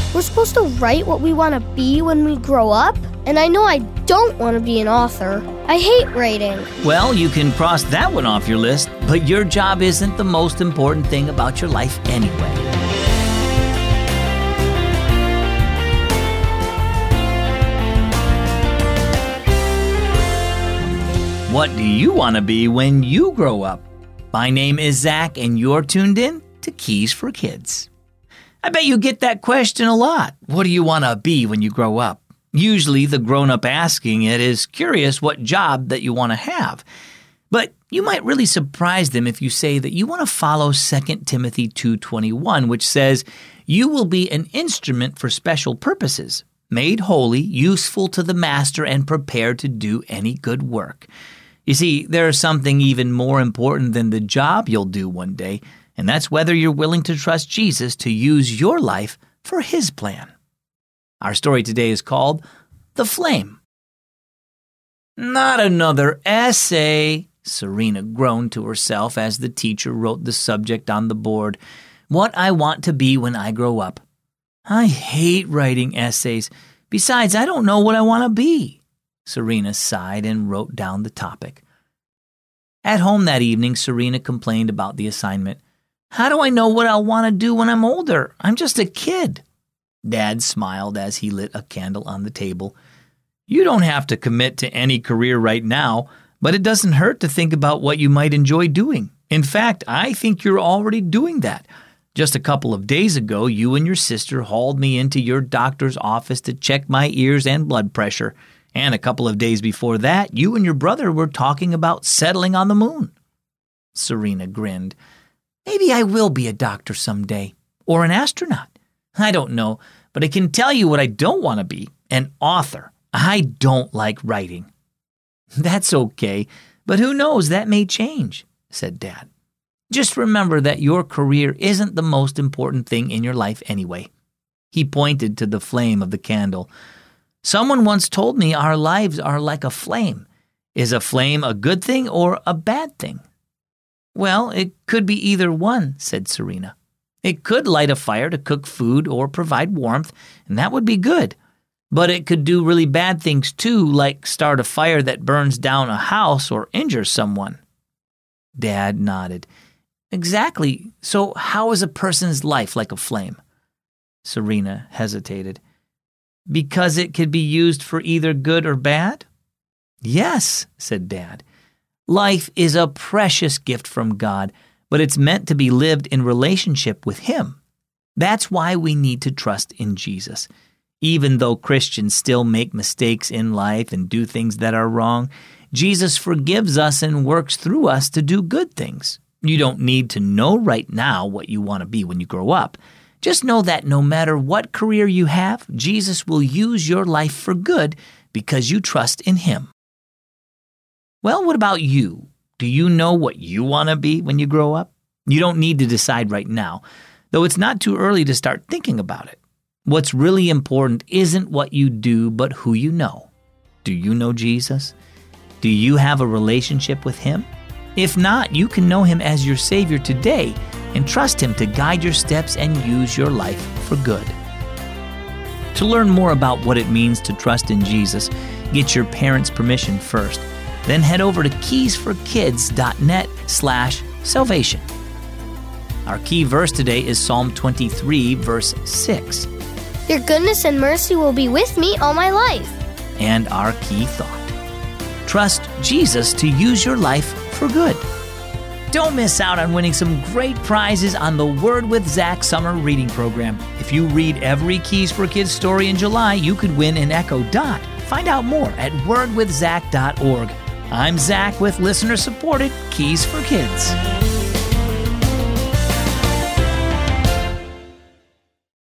We're supposed to write what we want to be when we grow up, and I know I don't want to be an author. I hate writing. Well, you can cross that one off your list, but your job isn't the most important thing about your life anyway. What do you want to be when you grow up? My name is Zach, and you're tuned in to Keys for Kids. I bet you get that question a lot. What do you want to be when you grow up? Usually the grown-up asking it is curious what job that you want to have. But you might really surprise them if you say that you want to follow 2 Timothy 2:21, which says, "You will be an instrument for special purposes, made holy, useful to the master, and prepared to do any good work." You see, there's something even more important than the job you'll do one day, and that's whether you're willing to trust Jesus to use your life for His plan. Our story today is called The Flame. "Not another essay," Serena groaned to herself as the teacher wrote the subject on the board. "What I want to be when I grow up. I hate writing essays. Besides, I don't know what I want to be." Serena sighed and wrote down the topic. At home that evening, Serena complained about the assignment. "How do I know what I'll want to do when I'm older? I'm just a kid." Dad smiled as he lit a candle on the table. "You don't have to commit to any career right now, but it doesn't hurt to think about what you might enjoy doing. In fact, I think you're already doing that. Just a couple of days ago, you and your sister hauled me into your doctor's office to check my ears and blood pressure. And a couple of days before that, you and your brother were talking about settling on the moon." Serena grinned. "Maybe I will be a doctor someday, or an astronaut. I don't know, but I can tell you what I don't want to be, an author. I don't like writing." "That's okay, but who knows, that may change," said Dad. "Just remember that your career isn't the most important thing in your life anyway." He pointed to the flame of the candle. "Someone once told me our lives are like a flame. Is a flame a good thing or a bad thing?" "Well, it could be either one," said Serena. "It could light a fire to cook food or provide warmth, and that would be good. But it could do really bad things too, like start a fire that burns down a house or injures someone." Dad nodded. "Exactly. So how is a person's life like a flame?" Serena hesitated. "Because it could be used for either good or bad?" "Yes," said Dad. "Life is a precious gift from God, but it's meant to be lived in relationship with Him. That's why we need to trust in Jesus. Even though Christians still make mistakes in life and do things that are wrong, Jesus forgives us and works through us to do good things. You don't need to know right now what you want to be when you grow up. Just know that no matter what career you have, Jesus will use your life for good because you trust in Him." Well, what about you? Do you know what you want to be when you grow up? You don't need to decide right now, though it's not too early to start thinking about it. What's really important isn't what you do, but who you know. Do you know Jesus? Do you have a relationship with Him? If not, you can know Him as your Savior today and trust Him to guide your steps and use your life for good. To learn more about what it means to trust in Jesus, get your parents' permission first. Then head over to keysforkids.net/salvation. Our key verse today is Psalm 23, verse 6. "Your goodness and mercy will be with me all my life." And our key thought: trust Jesus to use your life for good. Don't miss out on winning some great prizes on the Word with Zach summer reading program. If you read every Keys for Kids story in July, you could win an Echo Dot. Find out more at wordwithzach.org. I'm Zach with listener-supported Keys for Kids.